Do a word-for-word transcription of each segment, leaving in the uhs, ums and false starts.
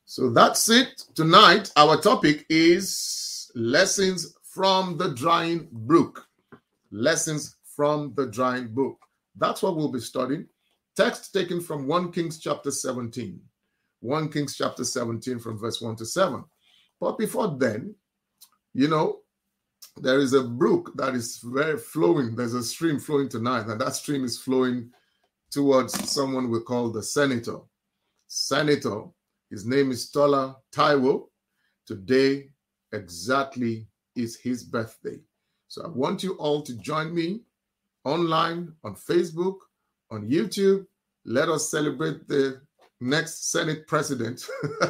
So that's it. Tonight, our topic is lessons from the drying brook. Lessons from the drying brook. That's what we'll be studying. Text taken from First Kings chapter seventeen. First Kings chapter seventeen from verse one to seven. But before then, you know, there is a brook that is very flowing. There's a stream flowing tonight, and that stream is flowing towards someone we call the senator. Senator, his name is Tola Taiwo. Today exactly is his birthday. So I want you all to join me online, on Facebook, on YouTube. Let us celebrate the next Senate president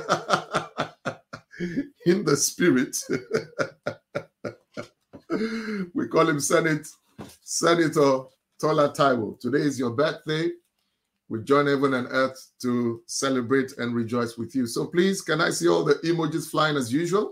in the spirit. We call him Senate, Senator Tola Taiwo. Today is your birthday. We join heaven and earth to celebrate and rejoice with you. So please, can I see all the emojis flying as usual?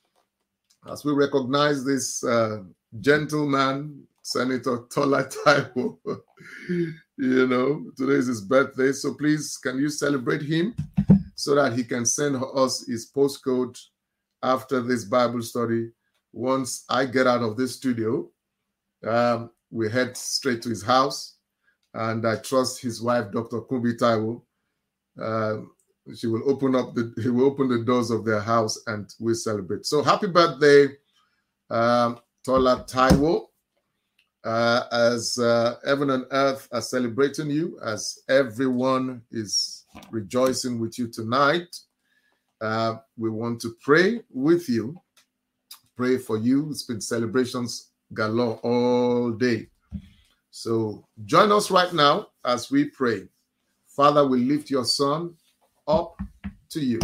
As we recognize this uh, gentleman, Senator Tola Taiwo. You know, today is his birthday. So please, can you celebrate him so that he can send us his postcode after this Bible study? Once I get out of this studio, um, we head straight to his house. And I trust his wife, Doctor Kumbi Taiwo. Uh, she will open up the he will open the doors of their house and we celebrate. So happy birthday, um, Tola Taiwo. Uh, as uh, heaven and earth are celebrating you, as everyone is rejoicing with you tonight, uh, we want to pray with you. Pray for you. It's been celebrations galore all day. So join us right now as we pray. Father, we lift your son up to you.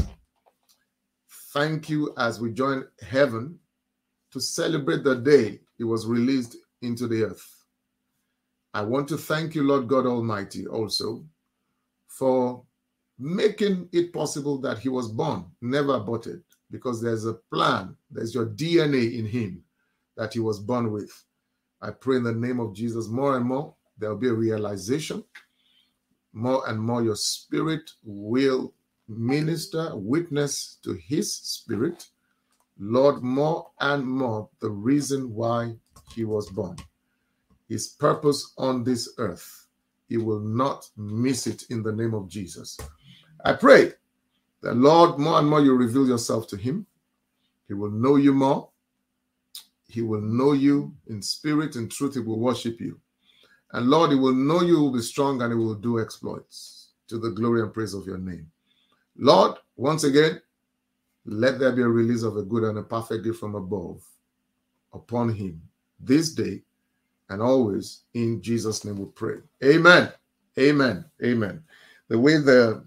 Thank you as we join heaven to celebrate the day he was released into the earth. I want to thank you, Lord God Almighty, also for making it possible that he was born, never aborted, because there's a plan, there's your D N A in him that he was born with. I pray in the name of Jesus, more and more, there will be a realization. More and more, your spirit will minister, witness to his spirit. Lord, more and more, the reason why he was born. His purpose on this earth. He will not miss it in the name of Jesus. I pray that, Lord, more and more you reveal yourself to him. He will know you more. He will know you in spirit and truth. He will worship you. And Lord, he will know you will be strong and he will do exploits to the glory and praise of your name. Lord, once again, let there be a release of a good and a perfect gift from above upon him this day and always. In Jesus' name we pray. Amen. Amen. Amen. The way the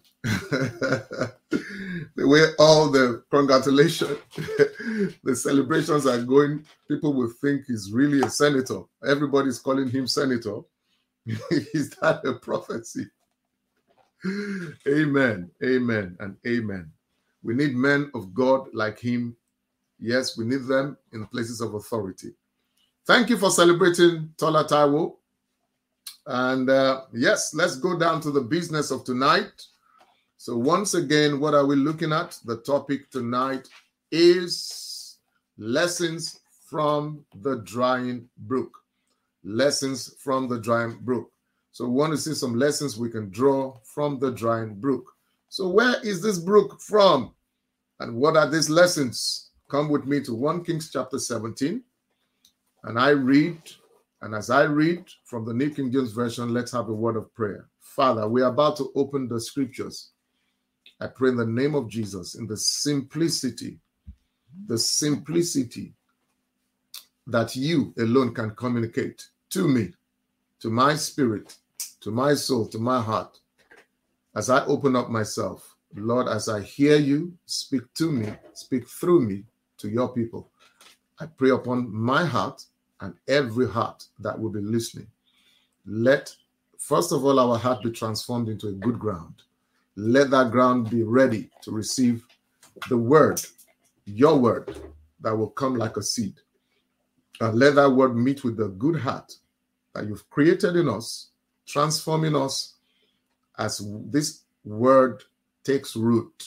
the way all the congratulations, the celebrations are going, people will think he's really a senator. Everybody's calling him senator. Is that a prophecy? Amen. Amen. And amen. We need men of God like him. Yes, we need them in places of authority. Thank you for celebrating Tola Taiwo. And uh, yes, let's go down to the business of tonight. So once again, what are we looking at? The topic tonight is lessons from the drying brook. Lessons from the drying brook. So we want to see some lessons we can draw from the drying brook. So where is this brook from? And what are these lessons? Come with me to First Kings chapter seventeen. And I read, and as I read from the New King James Version, let's have a word of prayer. Father, we are about to open the scriptures. I pray in the name of Jesus, in the simplicity, the simplicity that you alone can communicate to me, to my spirit, to my soul, to my heart. As I open up myself, Lord, as I hear you, speak to me, speak through me to your people. I pray upon my heart and every heart that will be listening. Let, first of all, our heart be transformed into a good ground. Let that ground be ready to receive the word, your word, that will come like a seed. And let that word meet with the good heart that you've created in us, transforming us as this word takes root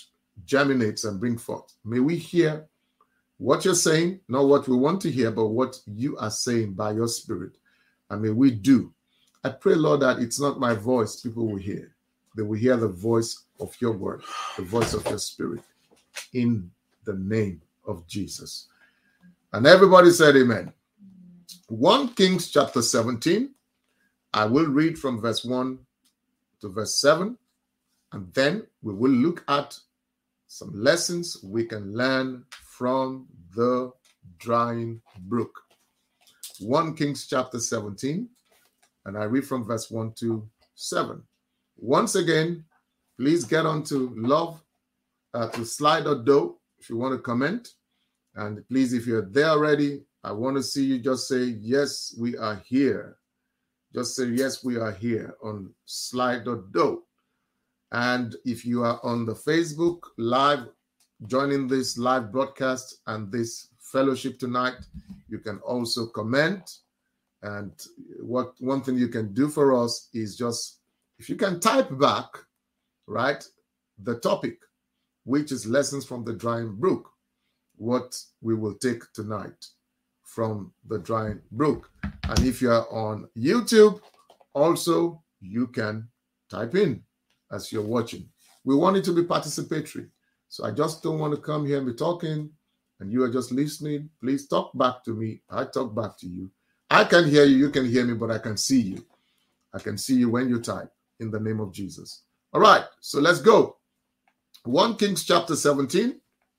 germinates and brings forth. May we hear what you're saying, not what we want to hear, but what you are saying by your Spirit. And may we do. I pray, Lord, that it's not my voice people will hear. They will hear the voice of your word, the voice of your Spirit, in the name of Jesus. And everybody said amen. First Kings chapter seventeen. I will read from verse one to verse seven. And then we will look at some lessons we can learn from the drying brook. First Kings chapter seventeen. And I read from verse one to seven. Once again, please get on to love, uh, to Slido if you want to comment. And please, if you're there already, I want to see you just say, yes, we are here. Just say, yes, we are here on Slido. And if you are on the Facebook live, joining this live broadcast and this fellowship tonight, you can also comment. And what one thing you can do for us is just, if you can type back, right, the topic, which is lessons from the drying brook, what we will take tonight from the drying brook. And if you're on YouTube, also, you can type in as you're watching. We want it to be participatory. So I just don't want to come here and be talking and you are just listening. Please talk back to me. I talk back to you. I can hear you, you can hear me, but I can see you. I can see you when you type in the name of Jesus. All right, so let's go. First Kings chapter seventeen.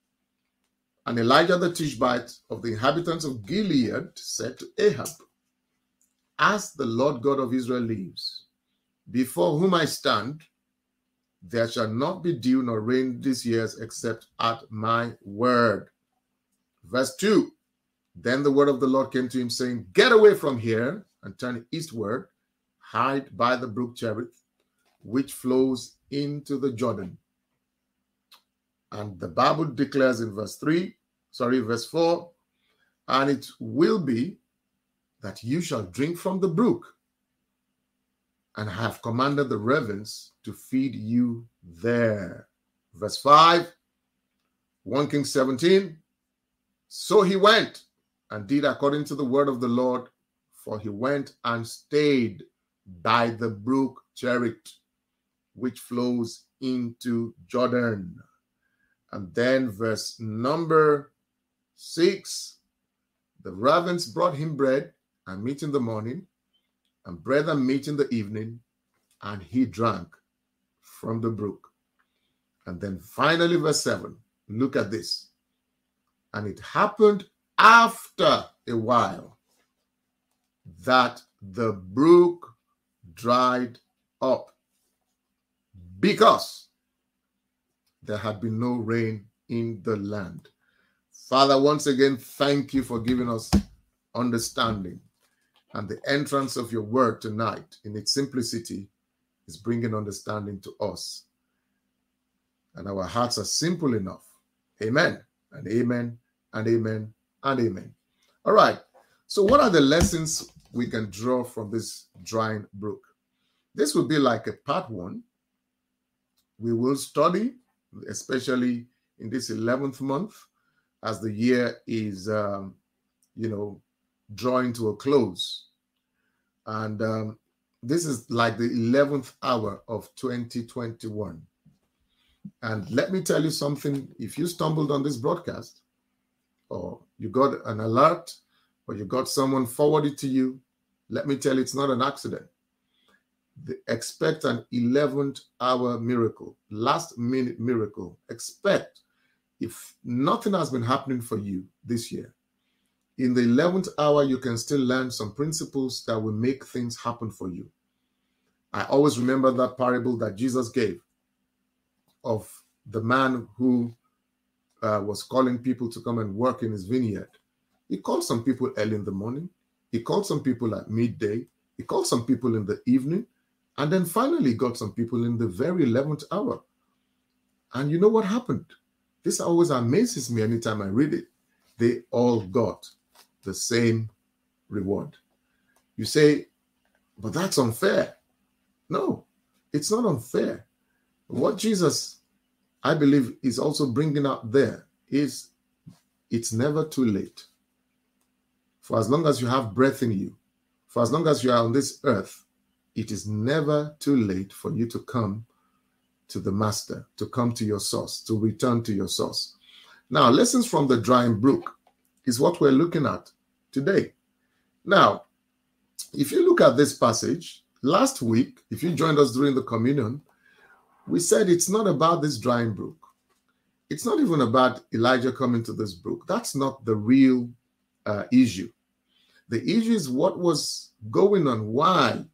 And Elijah the Tishbite of the inhabitants of Gilead said to Ahab, as the Lord God of Israel lives, before whom I stand, there shall not be dew nor rain this year except at my word. Verse two. Then the word of the Lord came to him, saying, get away from here and turn eastward, hide by the brook Cherith, which flows into the Jordan. And the Bible declares in verse three, sorry, verse four, and it will be that you shall drink from the brook, and have commanded the ravens to feed you there. Verse five, First Kings seventeen, so he went and did according to the word of the Lord, for he went and stayed by the brook Cherith, which flows into Jordan. And then verse number six, the ravens brought him bread and meat in the morning, and bread and meat in the evening, and he drank from the brook. And then finally verse seven, look at this. And it happened after a while that the brook dried up, because there had been no rain in the land. Father, once again, thank you for giving us understanding. And the entrance of your word tonight in its simplicity is bringing understanding to us. And our hearts are simple enough. Amen and amen and amen and amen. All right. So what are the lessons we can draw from this drying brook? This will be like a part one. We will study, especially in this eleventh month, as the year is, um, you know, drawing to a close. And um, this is like the eleventh hour of twenty twenty-one. And let me tell you something. If you stumbled on this broadcast, or you got an alert, or you got someone forwarded to you, let me tell you, it's not an accident. The, expect an eleventh hour miracle, last minute miracle. Expect, if nothing has been happening for you this year, in the eleventh hour, you can still learn some principles that will make things happen for you. I always remember that parable that Jesus gave of the man who uh, was calling people to come and work in his vineyard. He called some people early in the morning. He called some people at midday. He called some people in the evening. And then finally got some people in the very eleventh hour. And you know what happened? This always amazes me anytime I read it. They all got the same reward. You say, but that's unfair. No, it's not unfair. What Jesus I believe is also bringing out there is it's never too late. For as long as you have breath in you, for as long as you are on this earth, it is never too late for you to come to the master, to come to your source, to return to your source. Now, lessons from the drying brook is what we're looking at today. Now, if you look at this passage, last week, if you joined us during the communion, we said it's not about this drying brook. It's not even about Elijah coming to this brook. That's not the real uh, issue. The issue is what was going on. Why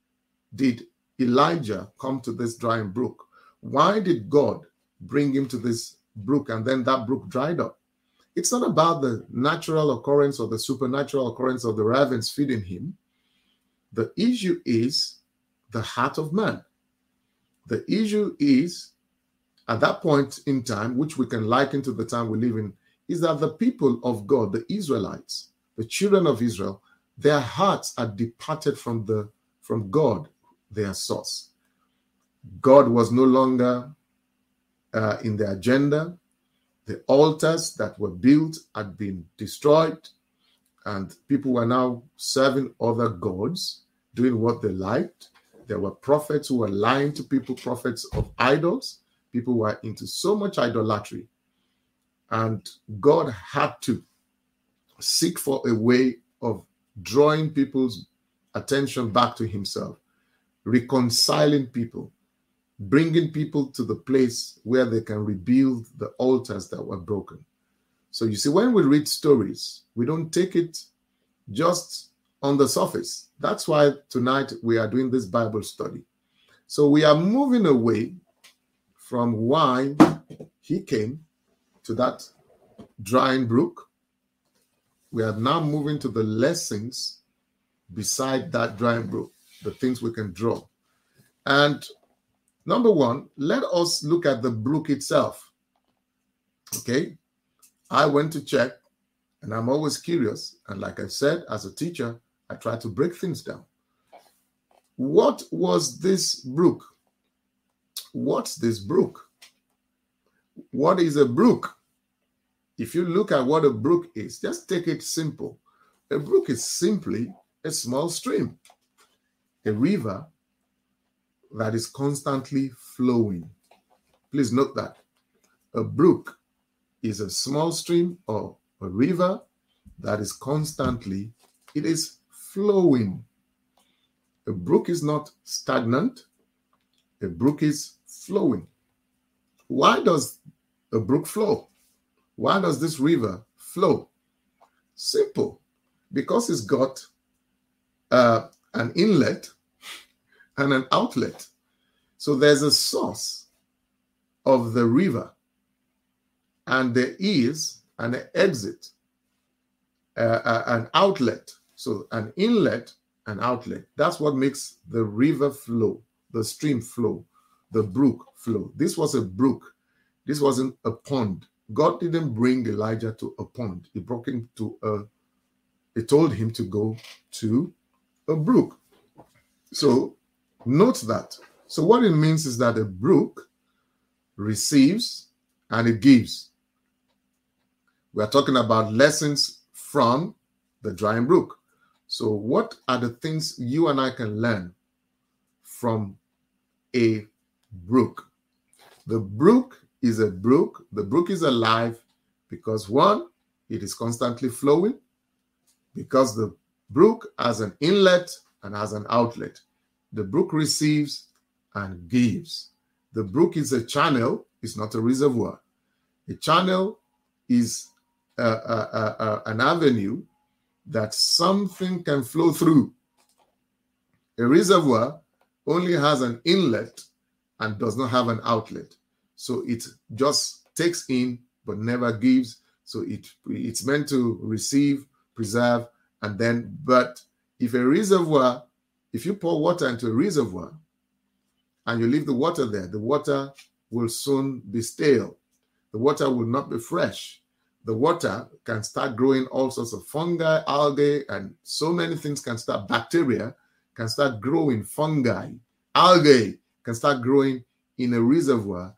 did Elijah come to this drying brook? Why did God bring him to this brook and then that brook dried up? It's not about the natural occurrence or the supernatural occurrence of the ravens feeding him. The issue is the heart of man. The issue is, at that point in time, which we can liken to the time we live in, is that the people of God, the Israelites, the children of Israel, their hearts are departed from the from God, their source. God was no longer uh, in the agenda. The altars that were built had been destroyed, and people were now serving other gods, doing what they liked. There were prophets who were lying to people, prophets of idols. People were into so much idolatry. And God had to seek for a way of drawing people's attention back to himself, reconciling people, bringing people to the place where they can rebuild the altars that were broken. So you see, when we read stories, we don't take it just on the surface. That's why tonight we are doing this Bible study. So we are moving away from why he came to that drying brook. We are now moving to the lessons beside that drying brook, the things we can draw. And number one, let us look at the brook itself. Okay? I went to check, and I'm always curious. And like I said, as a teacher, I try to break things down. What was this brook? What's this brook? What is a brook? If you look at what a brook is, just take it simple. A brook is simply a small stream, a river that is constantly flowing. Please note that. A brook is a small stream or a river that is constantly, it is flowing. A brook is not stagnant. A brook is flowing. Why does a brook flow? Why does this river flow? Simple. Because it's got uh, an inlet and an outlet. So there's a source of the river, and there is an exit, uh, uh, an outlet. So an inlet, an outlet. That's what makes the river flow, the stream flow, the brook flow. This was a brook. This wasn't a pond. God didn't bring Elijah to a pond. He brought him to a, he told him to go to a brook. So note that. So what it means is that a brook receives and it gives. We are talking about lessons from the drying brook. So what are the things you and I can learn from a brook? The brook is a brook. The brook is alive because, one, it is constantly flowing, because the brook has an inlet and has an outlet. The brook receives and gives. The brook is a channel, it's not a reservoir. A channel is a, a, a, a, an avenue that something can flow through. A reservoir only has an inlet and does not have an outlet. So it just takes in but never gives. So it, it's meant to receive, preserve, and then, but if a reservoir, if you pour water into a reservoir and you leave the water there, the water will soon be stale. The water will not be fresh. The water can start growing all sorts of fungi, algae, and so many things can start. Bacteria can start growing, fungi, algae can start growing in a reservoir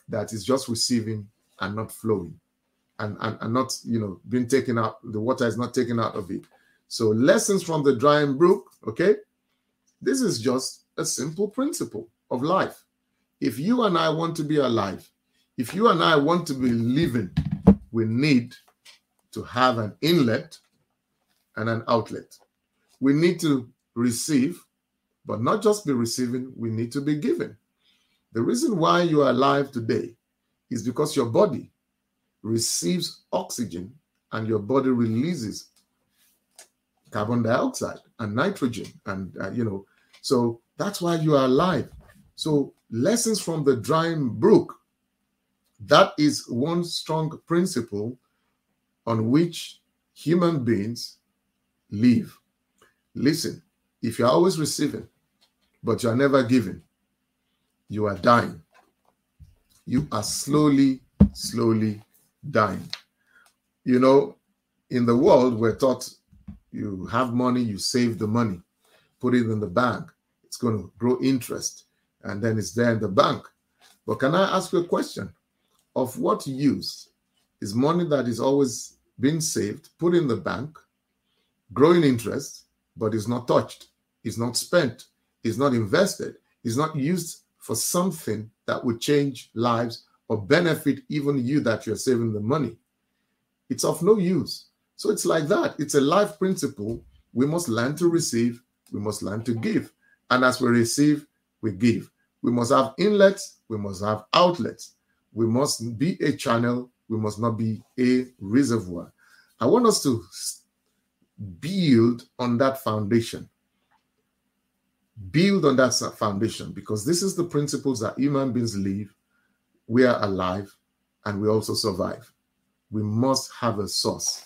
that is just receiving and not flowing, and, and, and not, you know, being taken out. The water is not taken out of it. So lessons from the drying brook, okay? This is just a simple principle of life. If you and I want to be alive, if you and I want to be living, we need to have an inlet and an outlet. We need to receive, but not just be receiving, we need to be giving. The reason why you are alive today is because your body receives oxygen and your body releases carbon dioxide and nitrogen. And, uh, you know, so that's why you are alive. So lessons from the drying brook, that is one strong principle on which human beings live. Listen, if you're always receiving, but you're never giving, you are dying. You are slowly, slowly dying. You know, in the world, we're taught you have money, you save the money, put it in the bank. It's going to grow interest, and then it's there in the bank. But can I ask you a question? Of what use is money that is always being saved, put in the bank, growing interest, but is not touched, is not spent, is not invested, is not used for something that would change lives or benefit even you that you're saving the money? It's of no use. So it's like that. It's a life principle. We must learn to receive. We must learn to give. And as we receive, we give. We must have inlets. We must have outlets. We must be a channel. We must not be a reservoir. I want us to build on that foundation. Build on that foundation, because this is the principles that human beings live. We are alive and we also survive. We must have a source.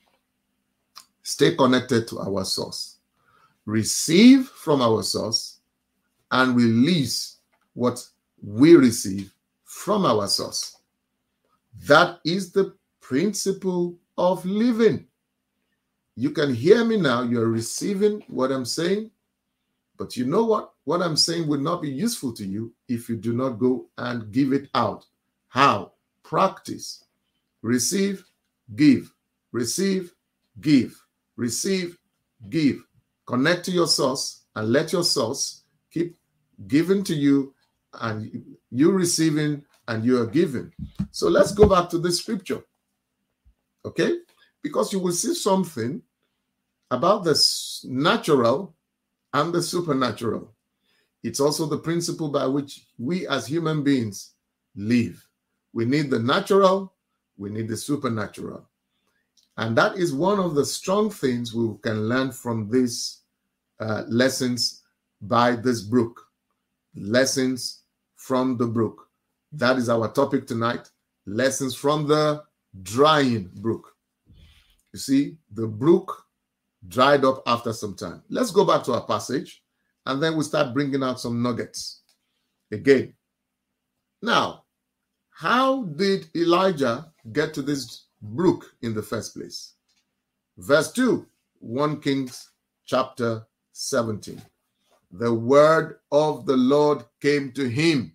Stay connected to our source. Receive from our source and release what we receive from our source. That is the principle of living. You can hear me now. You're receiving what I'm saying. But you know what? What I'm saying would not be useful to you if you do not go and give it out. How? Practice. Receive, give. Receive, give. Receive, give. Connect to your source and let your source keep giving to you, and you receiving and you are giving. So let's go back to the scripture. Okay? Because you will see something about the natural and the supernatural. It's also the principle by which we as human beings live. We need the natural, we need the supernatural. And that is one of the strong things we can learn from these uh, lessons by this brook. Lessons from the brook. That is our topic tonight. Lessons from the drying brook. You see, the brook dried up after some time. Let's go back to our passage, and then we'll start bringing out some nuggets again. Now, how did Elijah get to this brook in the first place? Verse two, First Kings chapter seventeen. The word of the Lord came to him,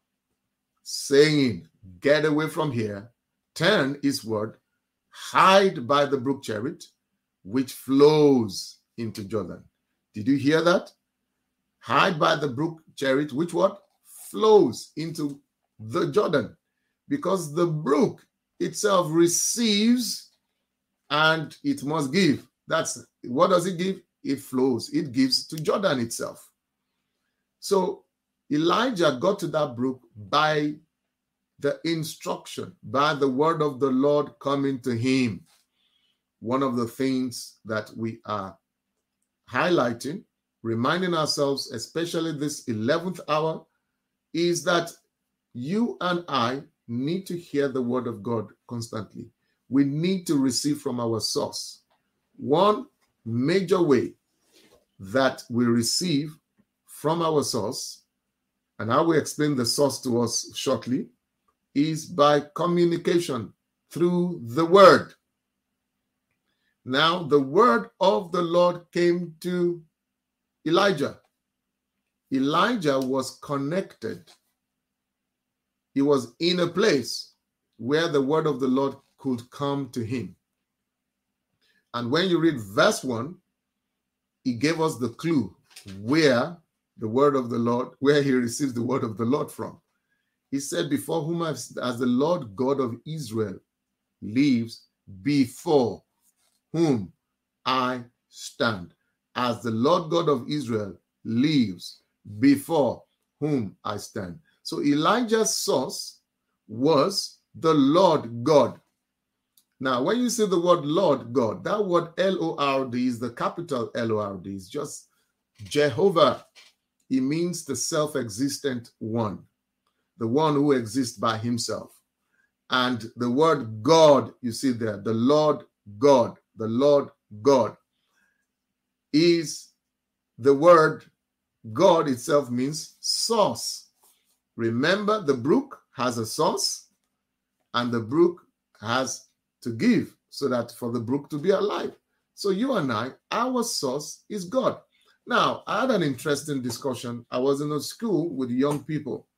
saying, get away from here, turn eastward, hide by the brook Cherith, which flows into Jordan. Did you hear that? Hide by the brook Cherith, which what? Flows into the Jordan. Because the brook itself receives and it must give. That's what does it give? It flows. It gives to Jordan itself. So Elijah got to that brook by the instruction, by the word of the Lord coming to him. One of the things that we are highlighting, reminding ourselves, especially this eleventh hour, is that you and I need to hear the word of God constantly. We need to receive from our source. One major way that we receive from our source, and I will explain the source to us shortly, is by communication through the word. Now, the word of the Lord came to Elijah. Elijah was connected. he was in a place where the word of the Lord could come to him. And when you read verse one, he gave us the clue where the word of the Lord, where he receives the word of the Lord from. He said, before whom as the Lord God of Israel lives, before whom I stand. As the Lord God of Israel lives, before whom I stand. So Elijah's source was the Lord God. Now, when you say the word Lord God, that word L O R D is the capital L O R D. It's just Jehovah. It means the self-existent one, the one who exists by himself. And the word God, you see there, the Lord God, the Lord God, is the word God itself means source. Remember, the brook has a source, and the brook has to give so that for the brook to be alive. So you and I, our source is God. Now, I had an interesting discussion. I was in a school with young people,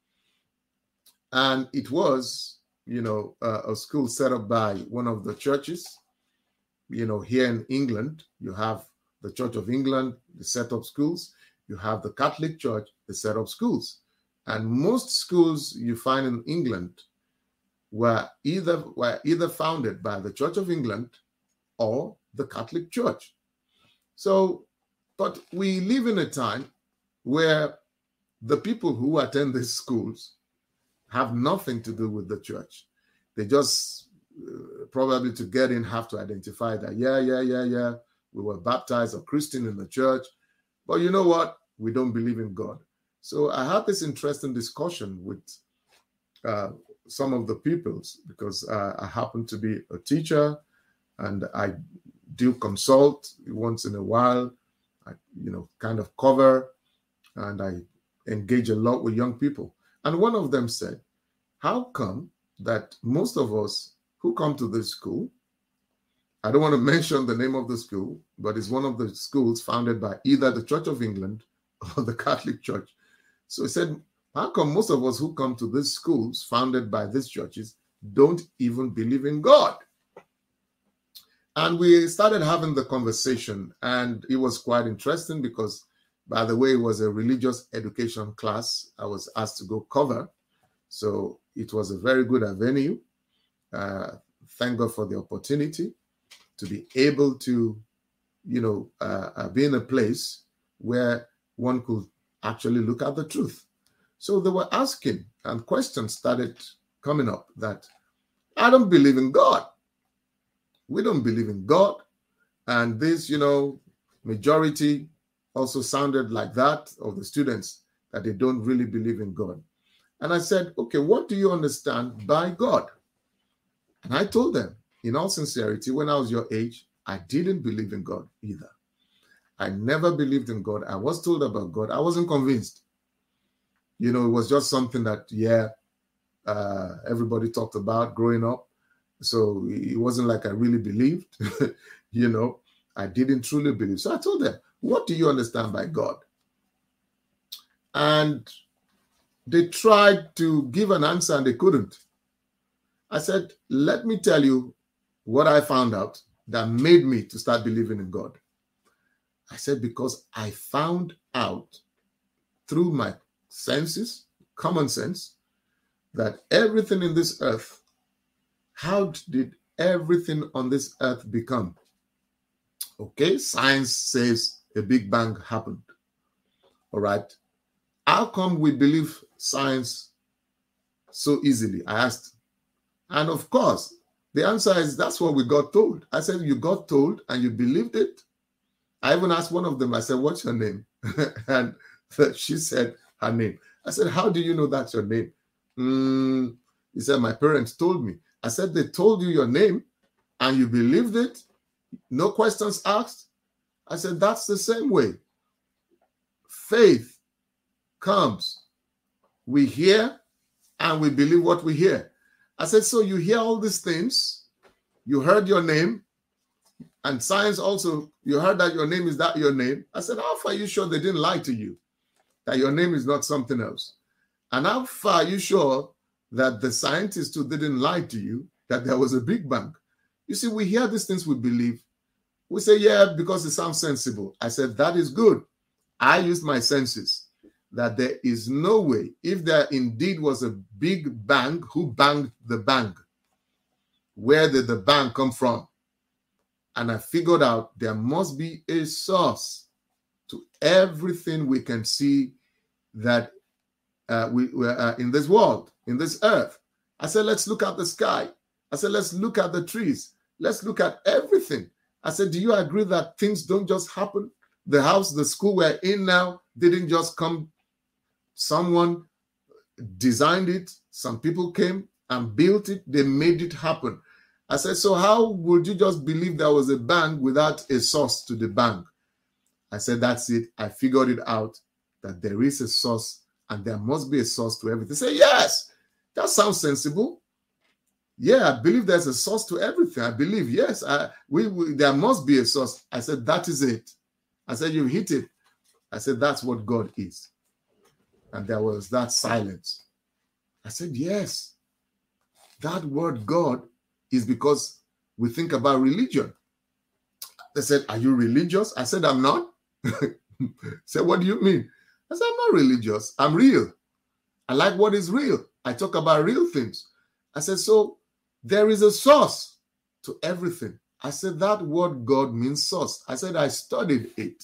and it was, you know, uh, a school set up by one of the churches. You know, here in England, you have the Church of England, they set up schools. You have the Catholic Church, they set up schools. And most schools you find in England were either, were either founded by the Church of England or the Catholic Church. So, but we live in a time where the people who attend these schools have nothing to do with the church. They just uh, probably to get in have to identify that, yeah, yeah, yeah, yeah, we were baptized or Christian in the church. But you know what? We don't believe in God. So I had this interesting discussion with uh, some of the pupils because uh, I happen to be a teacher and I do consult once in a while. I, you know, kind of cover and I engage a lot with young people. And one of them said, how come that most of us who come to this school, I don't want to mention the name of the school, but it's one of the schools founded by either the Church of England or the Catholic Church. So he said, how come most of us who come to these schools founded by these churches don't even believe in God? And we started having the conversation, and it was quite interesting because, by the way, it was a religious education class I was asked to go cover. So it was a very good avenue. Uh, thank God for the opportunity to be able to, you know, uh, uh, be in a place where one could actually look at the truth. So they were asking, and questions started coming up that I don't believe in God. We don't believe in God. And this, you know, majority also sounded like that of the students, that they don't really believe in God. And I said, okay, what do you understand by God? And I told them, in all sincerity, when I was your age, I didn't believe in God either. I never believed in God. I was told about God. I wasn't convinced. You know, it was just something that, yeah, uh, everybody talked about growing up. So it wasn't like I really believed. You know, I didn't truly believe. So I told them, what do you understand by God? And they tried to give an answer and they couldn't. I said, let me tell you what I found out that made me to start believing in God. I said, because I found out through my senses, common sense, that everything in this earth, how did everything on this earth become? Okay, science says a Big Bang happened. All right. How come we believe science so easily? I asked. And of course, the answer is that's what we got told. I said, you got told and you believed it? I even asked one of them, I said, what's your name? And she said her name. I said, how do you know that's your name? Mm, he said, my parents told me. I said, they told you your name and you believed it? No questions asked? I said, that's the same way. Faith comes. We hear and we believe what we hear. I said, so you hear all these things, you heard your name, and science also, you heard that your name is that your name. I said, how far are you sure they didn't lie to you? That your name is not something else? And how far are you sure that the scientists too didn't lie to you, that there was a Big Bang. You see, we hear these things, we believe. We say, yeah, because it sounds sensible. I said, that is good. I used my senses that there is no way, if there indeed was a Big Bang, who banged the bang? Where did the bang come from? And I figured out there must be a source to everything we can see that uh, we uh, in this world, in this earth. I said, let's look at the sky. I said, let's look at the trees. Let's look at everything. I said, do you agree that things don't just happen? The house, the school we're in now didn't just come. Someone designed it. Some people came and built it. They made it happen. I said, so how would you just believe there was a bang without a source to the bang? I said, that's it. I figured it out, that there is a source and there must be a source to everything. Say, yes, that sounds sensible. Yeah, I believe there's a source to everything. I believe, yes, I, we, we there must be a source. I said, that is it. I said, you've hit it. I said, that's what God is. And there was that silence. I said, yes, that word God is because we think about religion. They said, are you religious? I said, I'm not. Said, what do you mean? I said, I'm not religious. I'm real. I like what is real. I talk about real things. I said, so there is a source to everything. I said, that word God means source. I said, I studied it.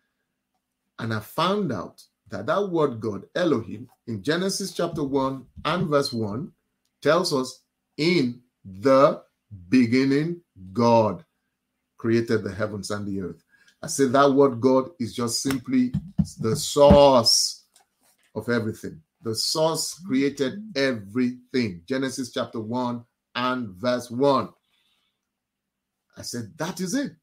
And I found out that that word God, Elohim, in Genesis chapter one and verse one, tells us, in the beginning, God created the heavens and the earth. I said that word God is just simply the source of everything. The source created everything. Genesis chapter one and verse one. I said, that is it.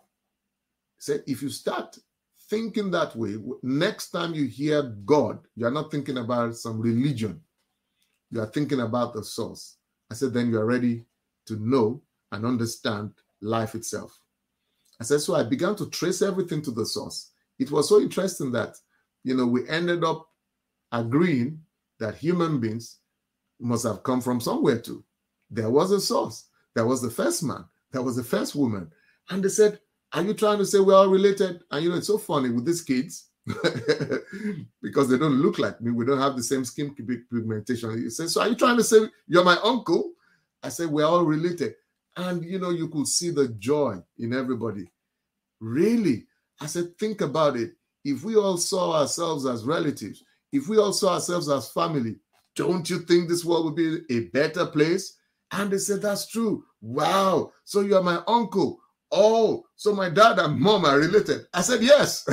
I said, if you start thinking that way, next time you hear God, you're not thinking about some religion. You are thinking about the source. I said, then you're ready to know and understand life itself. I said, so I began to trace everything to the source. It was so interesting that, you know, we ended up agreeing that human beings must have come from somewhere too. There was a source. There was the first man. There was the first woman. And they said, are you trying to say we're all related? And, you know, it's so funny with these kids because they don't look like me. We don't have the same skin pigmentation. He says, so are you trying to say you're my uncle? I said, we're all related. And, you know, you could see the joy in everybody. Really? I said, think about it. If we all saw ourselves as relatives, if we all saw ourselves as family, don't you think this world would be a better place? And they said, that's true. Wow. So you're my uncle. Oh, so my dad and mom are related. I said, yes.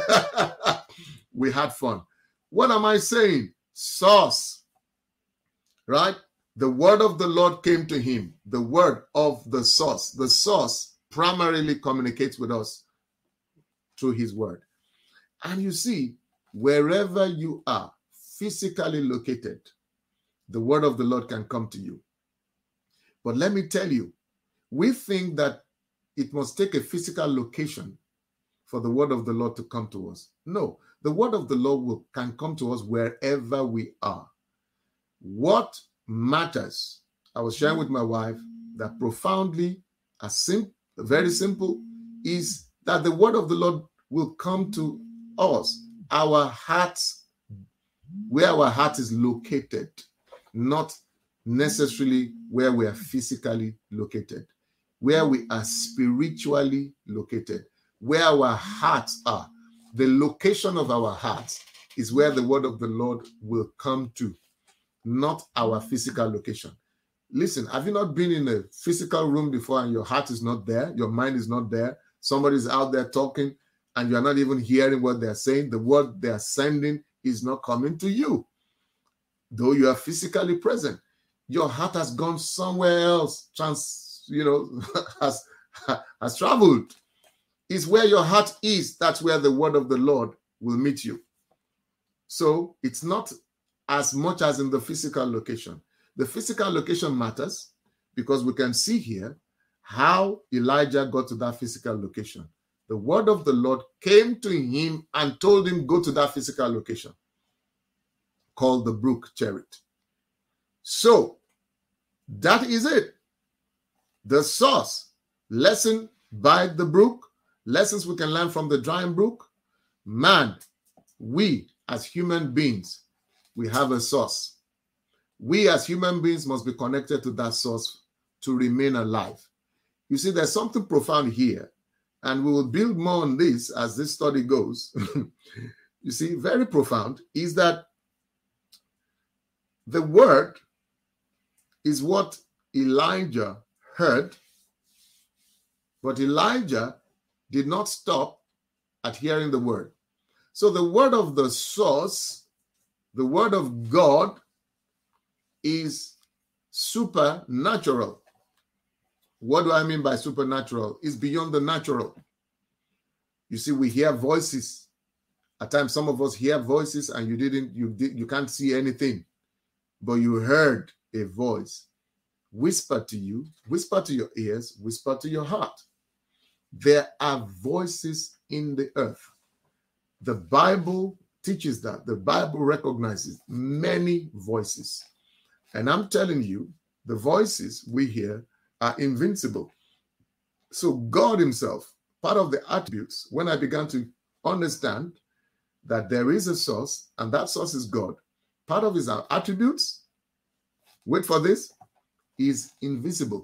We had fun. What am I saying? Source. Right? The word of the Lord came to him. The word of the source. The source primarily communicates with us through his word. And you see, wherever you are physically located, the word of the Lord can come to you. But let me tell you, we think that it must take a physical location for the word of the Lord to come to us. No, the word of the Lord will, can come to us wherever we are. What matters, I was sharing with my wife, that profoundly, as sim- very simple, is that the word of the Lord will come to us. Our hearts, where our heart is located, not necessarily where we are physically located, where we are spiritually located, where our hearts are. The location of our hearts is where the word of the Lord will come to, not our physical location. Listen, have you not been in a physical room before and your heart is not there? Your mind is not there. Somebody's out there talking and you're not even hearing what they're saying. The word they're sending is not coming to you. Though you are physically present, your heart has gone somewhere else, trans, you know, has, has traveled. It's where your heart is. That's where the word of the Lord will meet you. So it's not as much as in the physical location. The physical location matters because we can see here how Elijah got to that physical location. The word of the Lord came to him and told him, go to that physical location called the brook Cherith. So that is it. The source. Lesson by the brook. Lessons we can learn from the drying brook. Man, we as human beings, we have a source. We as human beings must be connected to that source to remain alive. You see, there's something profound here, and we will build more on this as this study goes. You see, very profound is that the word is what Elijah heard, but Elijah did not stop at hearing the word. So the word of the source, the word of God, is supernatural. What do I mean by supernatural? It's beyond the natural. You see, we hear voices. At times, some of us hear voices and you didn't, you did, you can't see anything, but you heard a voice whisper to you, whisper to your ears, whisper to your heart. There are voices in the earth. The Bible teaches that. The Bible recognizes many voices. And I'm telling you, the voices we hear are invincible. So God himself, part of the attributes, when I began to understand that there is a source, and that source is God, part of his attributes, wait for this, is invisible.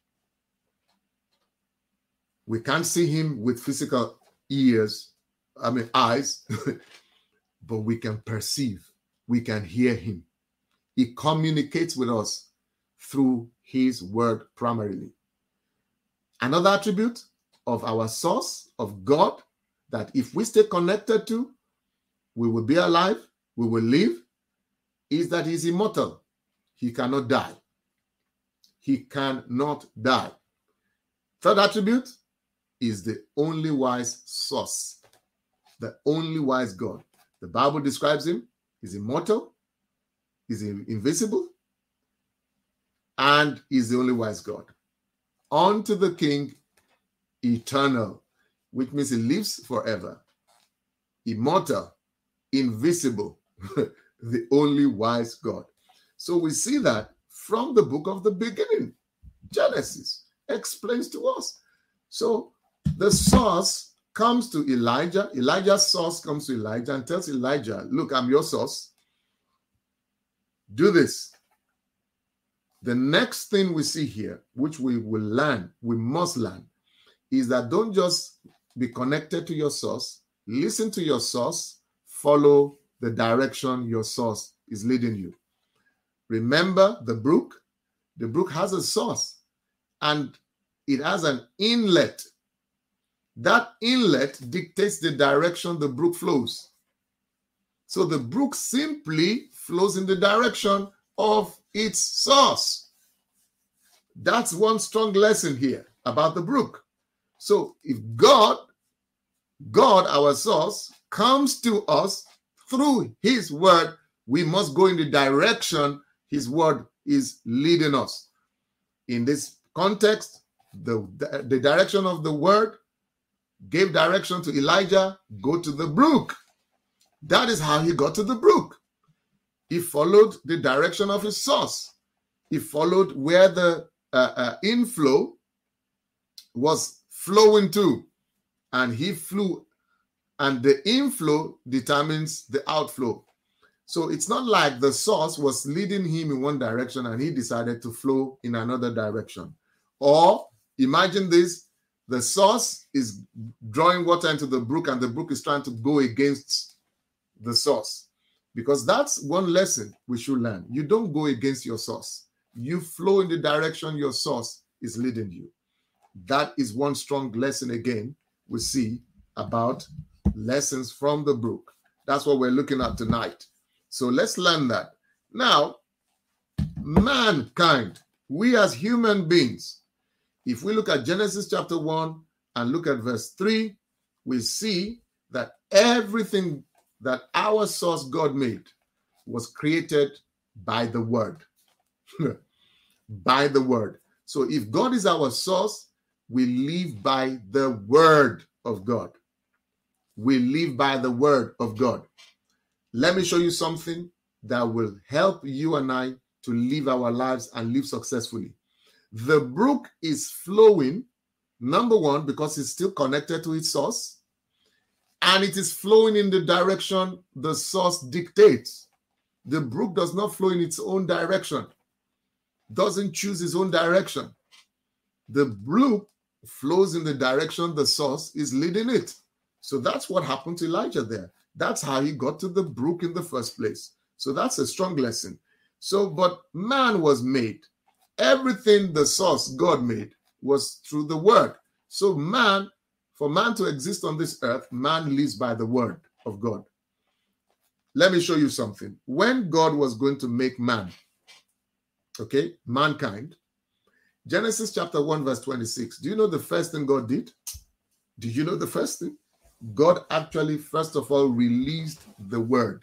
We can't see him with physical ears, I mean eyes, but we can perceive, we can hear him. He communicates with us through his word primarily. Another attribute of our source, of God, that if we stay connected to, we will be alive, we will live, is that he's immortal. He cannot die. He cannot die. Third attribute is the only wise source, the only wise God. The Bible describes him, he's immortal, he's invisible, and he's the only wise God. Unto the King, eternal, which means he lives forever, immortal, invisible, the only wise God. So we see that from the book of the beginning. Genesis explains to us. So the source comes to Elijah. Elijah's source comes to Elijah and tells Elijah, look, I'm your source. Do this. The next thing we see here, which we will learn, we must learn, is that don't just be connected to your source. Listen to your source. Follow the direction your source is leading you. Remember the brook? The brook has a source and it has an inlet. That inlet dictates the direction the brook flows. So the brook simply flows in the direction of its source. That's one strong lesson here about the brook. So if God, God, our source, comes to us through his word, we must go in the direction his word is leading us. In this context, the, the, the direction of the word gave direction to Elijah, go to the brook. That is how he got to the brook. He followed the direction of his source. He followed where the uh, uh, inflow was flowing to, and he flew, and the inflow determines the outflow. So it's not like the source was leading him in one direction and he decided to flow in another direction. Or imagine this, the source is drawing water into the brook and the brook is trying to go against the source. Because that's one lesson we should learn. You don't go against your source. You flow in the direction your source is leading you. That is one strong lesson again we see about lessons from the brook. That's what we're looking at tonight. So let's learn that. Now, mankind, we as human beings, if we look at Genesis chapter one and look at verse three, we see that everything that our source God made was created by the word. By the word. So if God is our source, we live by the word of God. We live by the word of God. Let me show you something that will help you and I to live our lives and live successfully. The brook is flowing, number one, because it's still connected to its source, and it is flowing in the direction the source dictates. The brook does not flow in its own direction, doesn't choose its own direction. The brook flows in the direction the source is leading it. So that's what happened to Elijah there. That's how he got to the brook in the first place. So that's a strong lesson. So, but man was made. Everything the source, God, made was through the word. So man, for man to exist on this earth, man lives by the word of God. Let me show you something. When God was going to make man, okay, mankind, Genesis chapter one, verse twenty-six. Do you know the first thing God did? Do you know the first thing? God actually, first of all, released the word.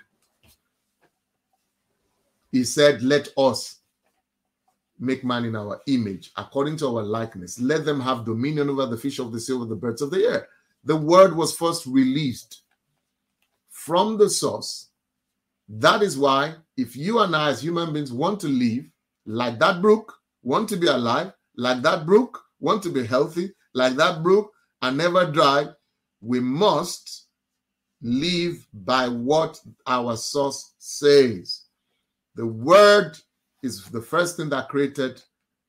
He said, let us make man in our image, according to our likeness. Let them have dominion over the fish of the sea, over the birds of the air. The word was first released from the source. That is why if you and I as human beings want to live like that brook, want to be alive like that brook, want to be healthy like that brook and never dry, we must live by what our source says. The word is the first thing that created,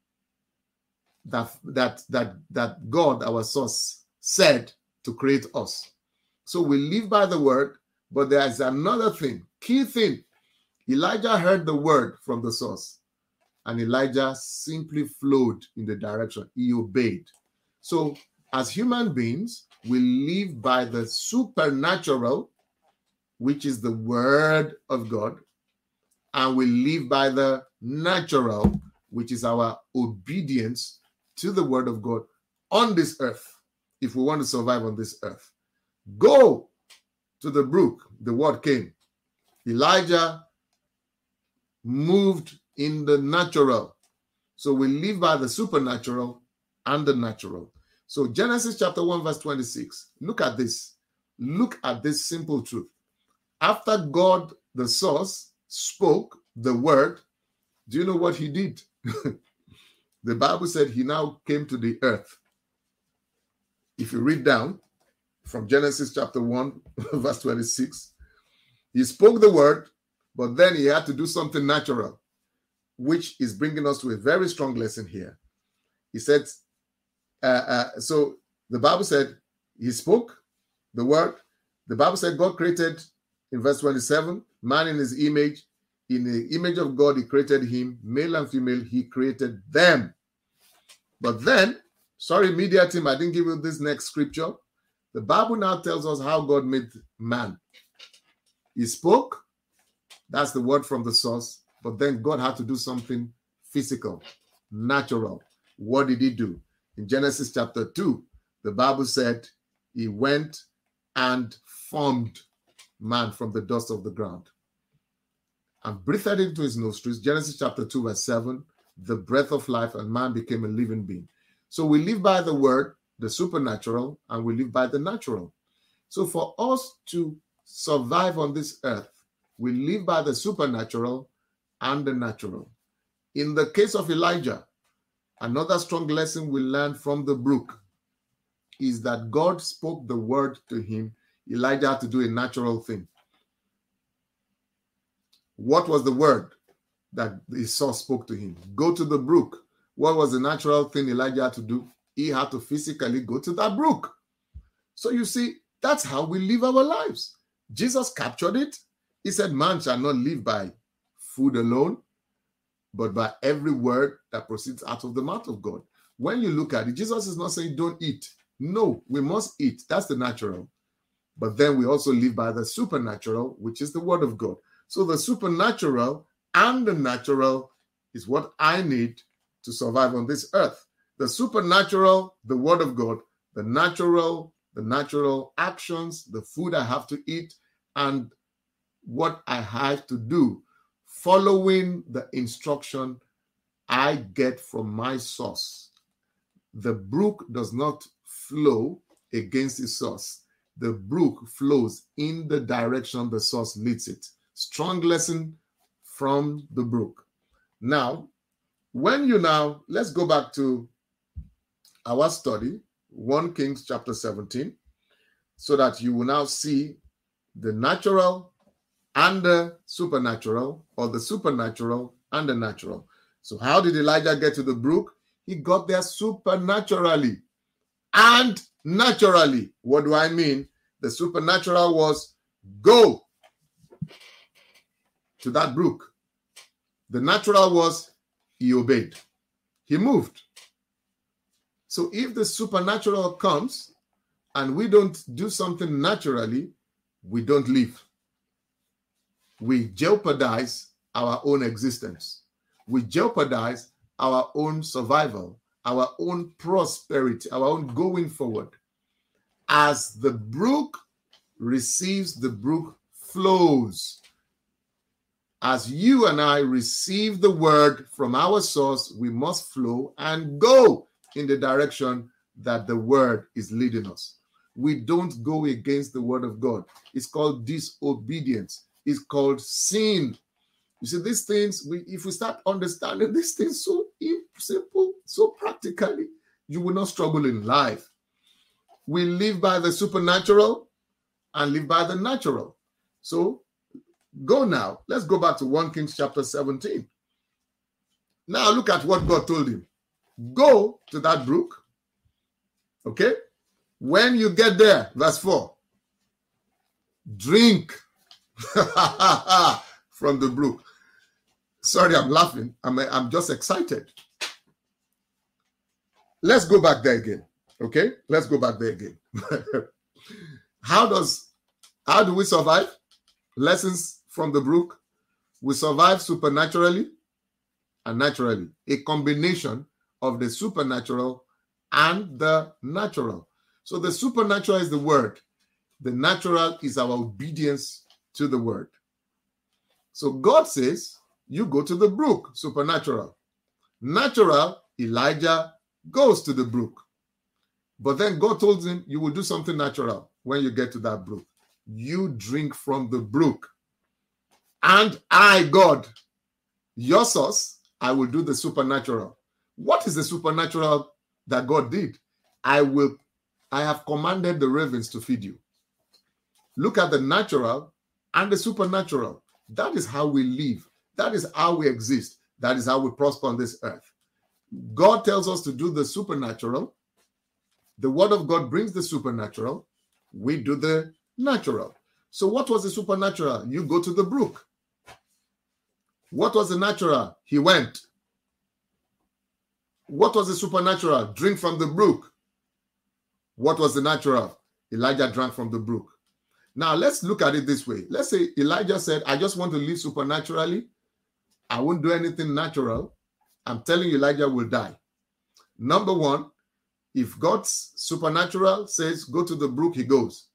that, that, that, that God, our source, said to create us. So we live by the word, but there is another thing, key thing. Elijah heard the word from the source, and Elijah simply flowed in the direction. He obeyed. So as human beings, we live by the supernatural, which is the word of God, and we live by the natural, which is our obedience to the word of God on this earth, if we want to survive on this earth. Go to the brook. The word came. Elijah moved in the natural. So we live by the supernatural and the natural. So Genesis chapter one, verse twenty-six. Look at this. Look at this simple truth. After God, the source, spoke the word, do you know what he did? The Bible said he now came to the earth. If you read down from Genesis chapter one, verse twenty-six, he spoke the word, but then he had to do something natural, which is bringing us to a very strong lesson here. He said, uh, uh, so the Bible said he spoke the word. The Bible said God created, in verse twenty-seven, man in his image. In the image of God, he created him. Male and female, he created them. But then, sorry, media team, I didn't give you this next scripture. The Bible now tells us how God made man. He spoke. That's the word from the source. But then God had to do something physical, natural. What did he do? In Genesis chapter two, the Bible said he went and formed man from the dust of the ground and breathed into his nostrils. Genesis chapter two, verse seven, the breath of life, and man became a living being. So we live by the word, the supernatural, and we live by the natural. So for us to survive on this earth, we live by the supernatural and the natural. In the case of Elijah, another strong lesson we learn from the brook is that God spoke the word to him. Elijah had to do a natural thing. What was the word that his source spoke to him? Go to the brook. What was the natural thing Elijah had to do? He had to physically go to that brook. So you see, that's how we live our lives. Jesus captured it. He said, man shall not live by food alone, but by every word that proceeds out of the mouth of God. When you look at it, Jesus is not saying don't eat. No, we must eat. That's the natural. But then we also live by the supernatural, which is the word of God. So the supernatural and the natural is what I need to survive on this earth. The supernatural, the word of God, the natural, the natural actions, the food I have to eat, and what I have to do, following the instruction I get from my source. The brook does not flow against its source. The brook flows in the direction the source leads it. Strong lesson from the brook. Now, when you now, let's go back to our study, First Kings chapter seventeen, so that you will now see the natural and the supernatural, or the supernatural and the natural. So how did Elijah get to the brook? He got there supernaturally and naturally. What do I mean? The supernatural was go to that brook. The natural was he obeyed. He moved. So if the supernatural comes and we don't do something naturally, we don't live. We jeopardize our own existence. We jeopardize our own survival, our own prosperity, our own going forward. As the brook receives, the brook flows. As you and I receive the word from our source, we must flow and go in the direction that the word is leading us. We don't go against the word of God. It's called disobedience. It's called sin. You see, these things, we, if we start understanding these things so simple, so practically, you will not struggle in life. We live by the supernatural and live by the natural. So go now. Let's go back to First Kings chapter seventeen. Now look at what God told him. Go to that brook. Okay? When you get there, verse four, drink from the brook. Sorry, I'm laughing. I'm, I'm just excited. Let's go back there again. Okay? Let's go back there again. How does, how do we survive? Lessons from the brook. We survive supernaturally and naturally. A combination of the supernatural and the natural. So the supernatural is the word. The natural is our obedience to the word. So God says, you go to the brook, supernatural. Natural, Elijah goes to the brook. But then God told him, you will do something natural when you get to that brook. You drink from the brook. And I, God, your source, I will do the supernatural. What is the supernatural that God did? I will, I have commanded the ravens to feed you. Look at the natural and the supernatural. That is how we live. That is how we exist. That is how we prosper on this earth. God tells us to do the supernatural. The word of God brings the supernatural. We do the natural. So what was the supernatural? You go to the brook. What was the natural? He went. What was the supernatural? Drink from the brook. What was the natural? Elijah drank from the brook. Now let's look at it this way. Let's say Elijah said, I just want to live supernaturally. I won't do anything natural. I'm telling you, Elijah will die. Number one, if God's supernatural says, go to the brook, he goes.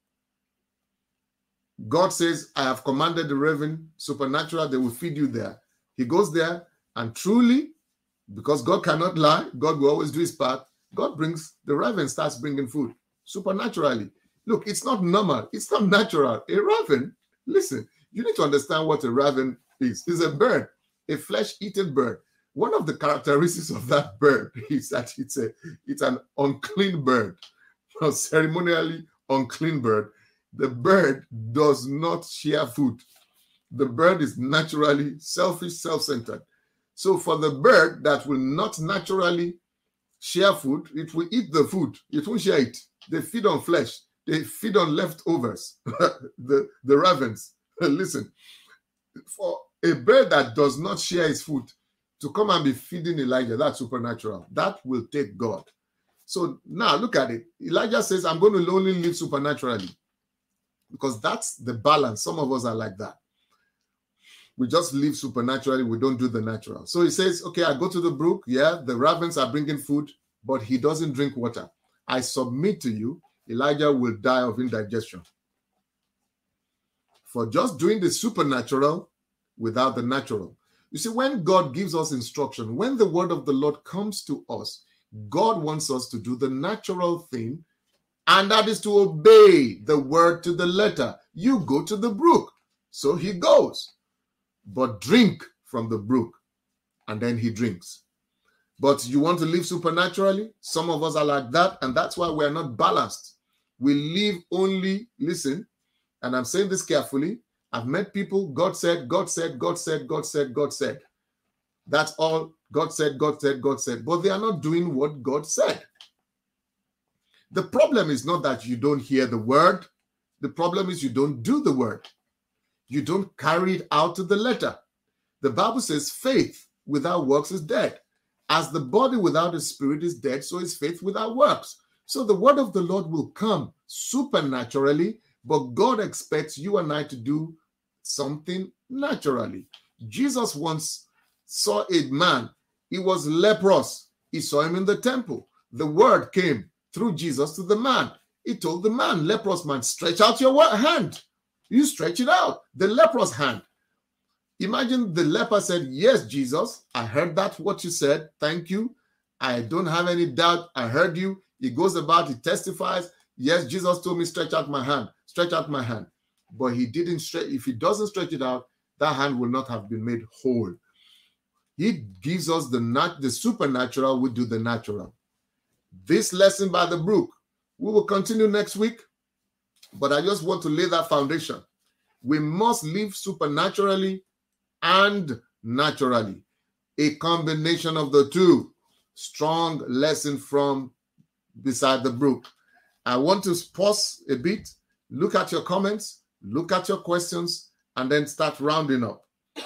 God says, I have commanded the raven, supernatural, they will feed you there. He goes there, and truly, because God cannot lie, God will always do his part. God brings, the raven starts bringing food supernaturally. Look, it's not normal. It's not natural. A raven, listen, you need to understand what a raven is. It's a bird, a flesh-eating bird. One of the characteristics of that bird is that it's a it's an unclean bird, a ceremonially unclean bird. The bird does not share food. The bird is naturally selfish, self-centered. So for the bird that will not naturally share food, it will eat the food. It won't share it. They feed on flesh. They feed on leftovers. the, the ravens. Listen, for a bird that does not share its food to come and be feeding Elijah, that's supernatural. That will take God. So now look at it. Elijah says, I'm going to only live supernaturally. Because that's the balance. Some of us are like that. We just live supernaturally. We don't do the natural. So he says, okay, I go to the brook. Yeah, the ravens are bringing food, but he doesn't drink water. I submit to you, Elijah will die of indigestion. For just doing the supernatural without the natural. You see, when God gives us instruction, when the word of the Lord comes to us, God wants us to do the natural thing, and that is to obey the word to the letter. You go to the brook. So he goes. But drink from the brook. and then he drinks. But you want to live supernaturally? Some of us are like that, and that's why we're not balanced. We live only, listen, and I'm saying this carefully. I've met people, God said, God said, God said, God said, God said. That's all. God said, God said, God said. But they are not doing what God said. The problem is not that you don't hear the word. The problem is you don't do the word. You don't carry it out to the letter. The Bible says faith without works is dead. As the body without the spirit is dead, so is faith without works. So the word of the Lord will come supernaturally, but God expects you and I to do something naturally. Jesus once saw a man. He was leprous. He saw him in the temple. The word came through Jesus to the man. He told the man, leprous man, stretch out your hand. You stretch it out. The leprous hand. Imagine the leper said, yes, Jesus, I heard that, what you said. Thank you. I don't have any doubt. I heard you. He goes about, he testifies. Yes, Jesus told me, stretch out my hand. Stretch out my hand. But he didn't stretch. If he doesn't stretch it out, that hand will not have been made whole. He gives us the, nat the supernatural, we do the natural. This lesson by the brook, we will continue next week. But I just want to lay that foundation. We must live supernaturally and naturally. A combination of the two. Strong lesson from beside the brook. I want to pause a bit, look at your comments, look at your questions, and then start rounding up.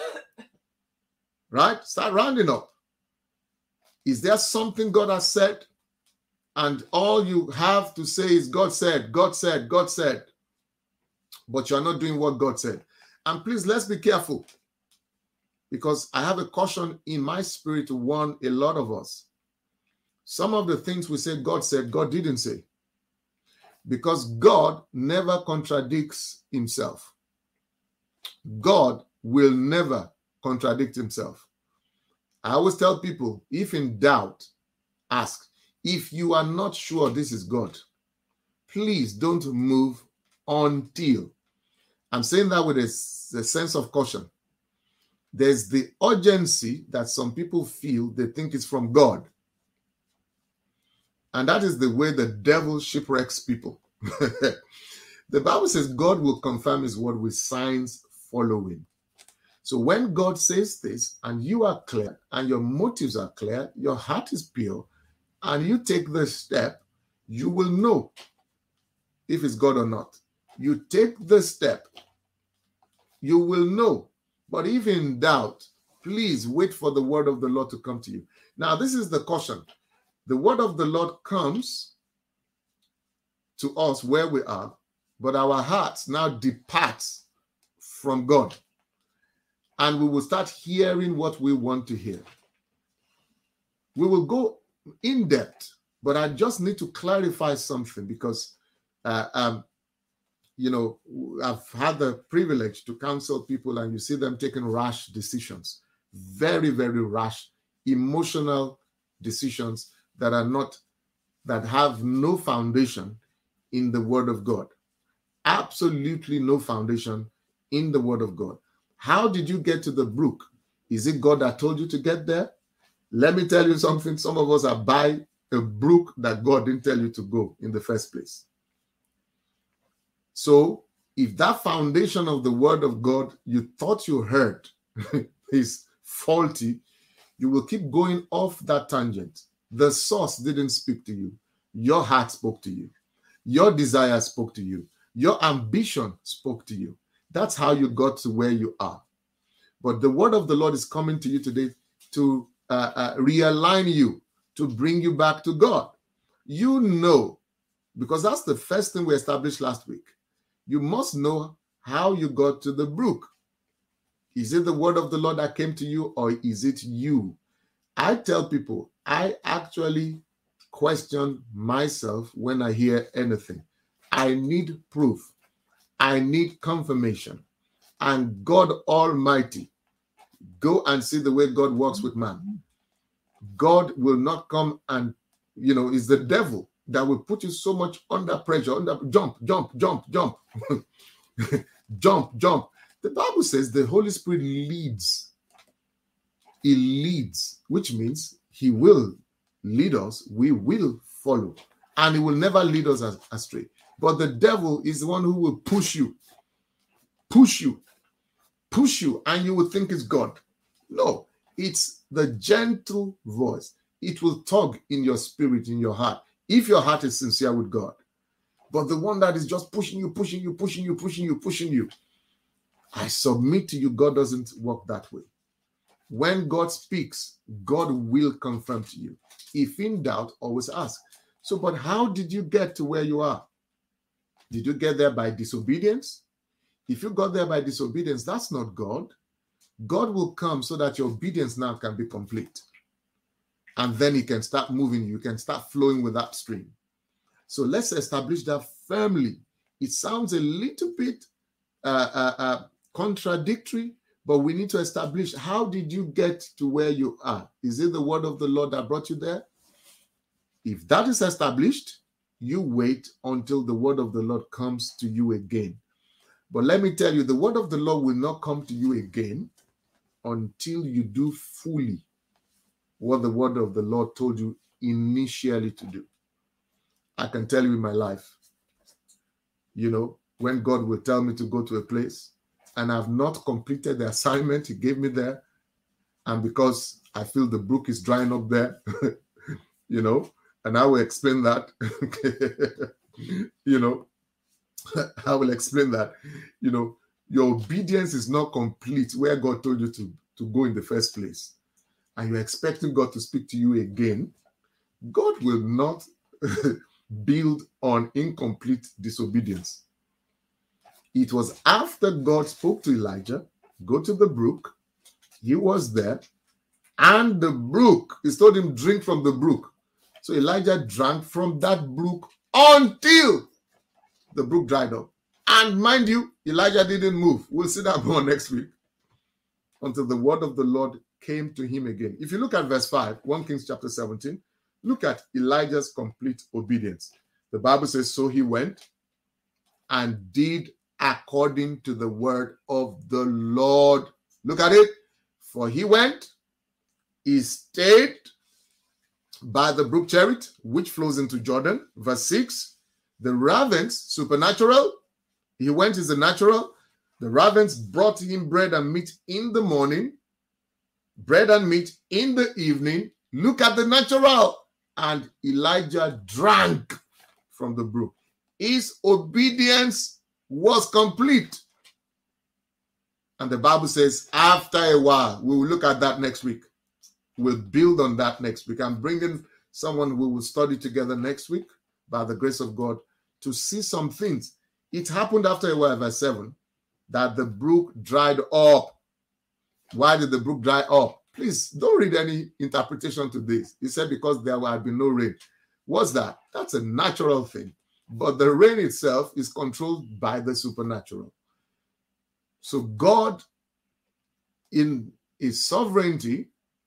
Right? Start rounding up. Is there something God has said? And all you have to say is God said, God said, God said. But you're not doing what God said. And please, let's be careful. Because I have a caution in my spirit to warn a lot of us. Some of the things we say God said, God didn't say. Because God never contradicts himself. God will never contradict himself. I always tell people, if in doubt, ask. If you are not sure this is God, please don't move until. I'm saying that with a, a sense of caution. There's the urgency that some people feel they think is from God. And that is the way the devil shipwrecks people. The Bible says God will confirm his word with signs following. So when God says this and you are clear and your motives are clear, your heart is pure, and you take the step, you will know if it's God or not. You take the step, you will know. But if in doubt, please wait for the word of the Lord to come to you. Now, this is the caution. The word of the Lord comes to us where we are, but our hearts now depart from God. And we will start hearing what we want to hear. We will go in depth, but I just need to clarify something because, uh, um, you know, I've had the privilege to counsel people and you see them taking rash decisions, very, very rash, emotional decisions that are not, that have no foundation in the word of God. Absolutely no foundation in the word of God. How did you get to the brook? Is it God that told you to get there? Let me tell you something. Some of us are by a brook that God didn't tell you to go in the first place. So if that foundation of the word of God you thought you heard is faulty, you will keep going off that tangent. The source didn't speak to you. Your heart spoke to you. Your desire spoke to you. Your ambition spoke to you. That's how you got to where you are. But the word of the Lord is coming to you today to uh, uh, realign you, to bring you back to God. You know, because that's the first thing we established last week. You must know how you got to the brook. Is it the word of the Lord that came to you, or is it you? I tell people, I actually question myself when I hear anything. I need proof. I need confirmation. And God Almighty, go and see the way God works with man. God will not come and, you know, it's the devil that will put you so much under pressure, under jump, jump, jump, jump, jump, jump. The Bible says the Holy Spirit leads. he leads, which means he will lead us, we will follow, and he will never lead us astray. But the devil is the one who will push you, push you, push you, and you will think it's God. No, it's the gentle voice. It will tug in your spirit, in your heart, if your heart is sincere with God. But the one that is just pushing you, pushing you, pushing you, pushing you, pushing you, I submit to you, God doesn't work that way. When God speaks, God will confirm to you. If in doubt, always ask. So, but how did you get to where you are? Did you get there by disobedience? If you got there by disobedience, that's not God. God will come so that your obedience now can be complete. And then he can start moving. You can start flowing with that stream. So let's establish that firmly. It sounds a little bit uh, uh, uh, contradictory, but we need to establish, how did you get to where you are? Is it the word of the Lord that brought you there? If that is established, you wait until the word of the Lord comes to you again. But let me tell you, the word of the Lord will not come to you again until you do fully what the word of the Lord told you initially to do. I can tell you in my life, you know, when God will tell me to go to a place and I've not completed the assignment he gave me there, and because I feel the brook is drying up there, you know, and I will explain that, you know, I will explain that, you know, your obedience is not complete where God told you to, to go in the first place, and you're expecting God to speak to you again. God will not build on incomplete disobedience. It was after God spoke to Elijah, go to the brook, he was there, and the brook, he told him, drink from the brook. So Elijah drank from that brook until the brook dried up. And mind you, Elijah didn't move. We'll see that more next week. Until the word of the Lord came to him again. If you look at verse five, First Kings chapter seventeen, look at Elijah's complete obedience. The Bible says, so he went and did according to the word of the Lord. Look at it. For he went, he stayed by the brook Cherith, which flows into Jordan. Verse six, the ravens, supernatural. He went is the natural. The ravens brought him bread and meat in the morning, bread and meat in the evening. Look at the natural. And Elijah drank from the brook. His obedience was complete. And the Bible says, after a while, we will look at that next week. We'll build on that next week. I'm bringing someone we will study together next week by the grace of God to see some things. It happened after a while, verse seven, that the brook dried up. Why did the brook dry up? Please don't read any interpretation to this. He said because there had been no rain. What's that? That's a natural thing. But the rain itself is controlled by the supernatural. So God, in his sovereignty,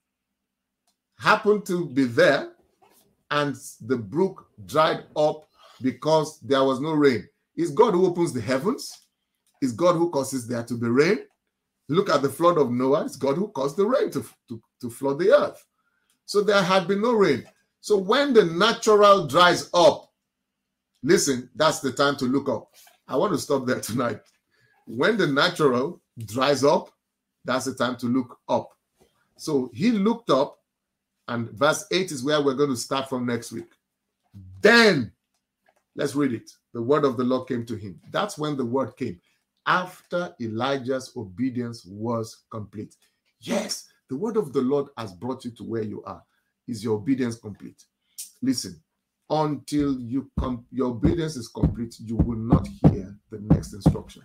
happened to be there, and the brook dried up because there was no rain. It's God who opens the heavens. It's God who causes there to be rain. Look at the flood of Noah. It's God who caused the rain to, to, to flood the earth. So there had been no rain. So when the natural dries up, listen, that's the time to look up. I want to stop there tonight. When the natural dries up, that's the time to look up. So he looked up, and verse eight is where we're going to start from next week. Then, let's read it. The word of the Lord came to him. That's when the word came. After Elijah's obedience was complete. Yes, the word of the Lord has brought you to where you are. Is your obedience complete? Listen, until you com- your obedience is complete, you will not hear the next instruction.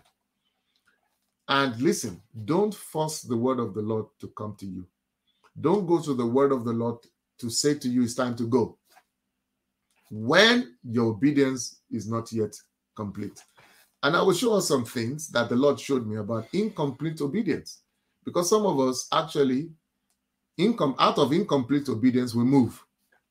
And listen, don't force the word of the Lord to come to you. Don't go to the word of the Lord to say to you, it's time to go, when your obedience is not yet complete. And I will show us some things that the Lord showed me about incomplete obedience. Because some of us actually, income, out of incomplete obedience, we move.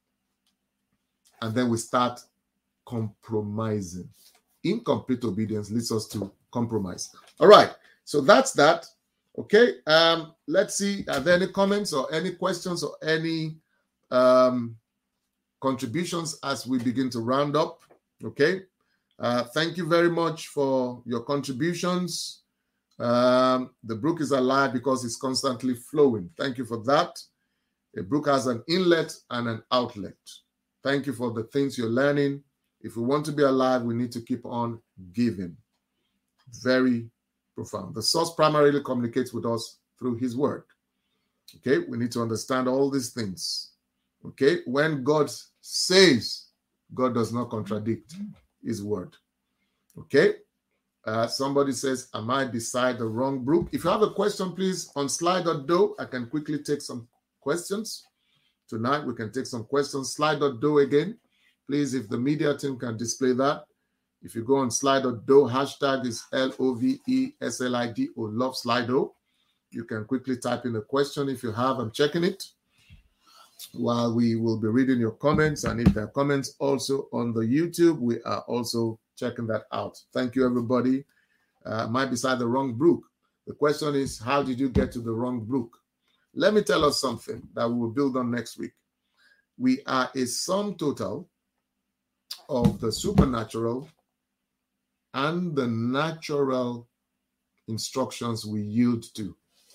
And then we start compromising. Incomplete obedience leads us to compromise. All right. So that's that. Okay, um, let's see. Are there any comments or any questions or any um, contributions as we begin to round up? Okay, uh, thank you very much for your contributions. Um, the brook is alive because it's constantly flowing. Thank you for that. A brook has an inlet and an outlet. Thank you for the things you're learning. If we want to be alive, we need to keep on giving. Very profound. The source primarily communicates with us through his word. Okay, we need to understand all these things. Okay, when God says, God does not contradict his word. Okay, uh, somebody says, am I beside the wrong brook? If you have a question, please, on slide.do, I can quickly take some questions. Tonight, we can take some questions. Slide.do again. Please, if the media team can display that. If you go on slide.do, hashtag is L O V E S L I D O, love Slido. You can quickly type in a question if you have. I'm checking it while we will be reading your comments. And if there are comments also on the YouTube, we are also checking that out. Thank you, everybody. Uh, am I beside the wrong brook? The question is, how did you get to the wrong brook? Let me tell us something that we will build on next week. We are a sum total of the supernatural and the natural instructions we yield to.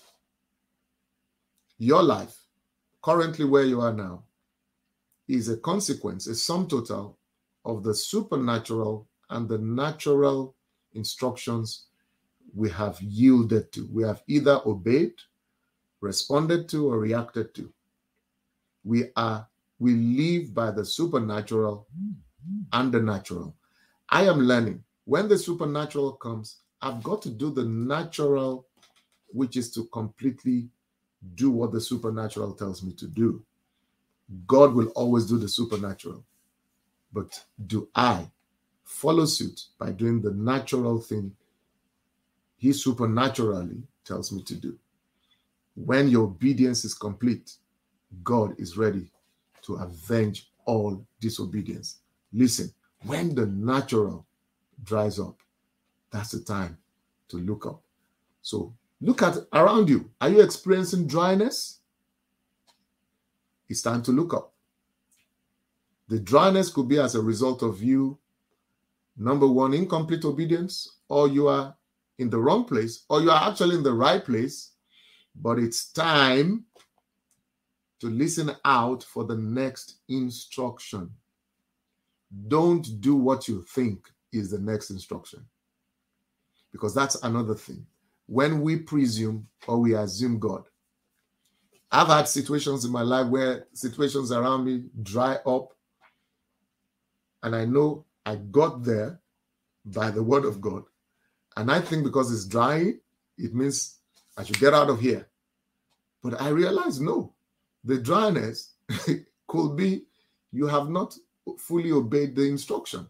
Your life, currently where you are now, is a consequence, a sum total of the supernatural and the natural instructions we have yielded to. We have either obeyed, responded to, or reacted to. We are, we live by the supernatural and the natural. I am learning. When the supernatural comes, I've got to do the natural, which is to completely do what the supernatural tells me to do. God will always do the supernatural. But do I follow suit by doing the natural thing he supernaturally tells me to do? When your obedience is complete, God is ready to avenge all disobedience. Listen, when the natural dries up, that's the time to look up. So look at around you. Are you experiencing dryness? It's time to look up. The dryness could be as a result of you, number one, incomplete obedience, or you are in the wrong place, or you are actually in the right place, but it's time to listen out for the next instruction. Don't do what you think is the next instruction, because that's another thing. When we presume or we assume God, I've had situations in my life where situations around me dry up, and I know I got there by the word of God, and I think because it's dry, it means I should get out of here. But I realize, no, the dryness could be you have not fully obeyed the instruction.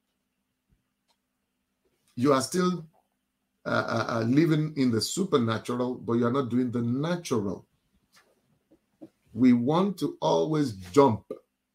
You are still uh, uh, uh, living in the supernatural, but you are not doing the natural. We want to always jump.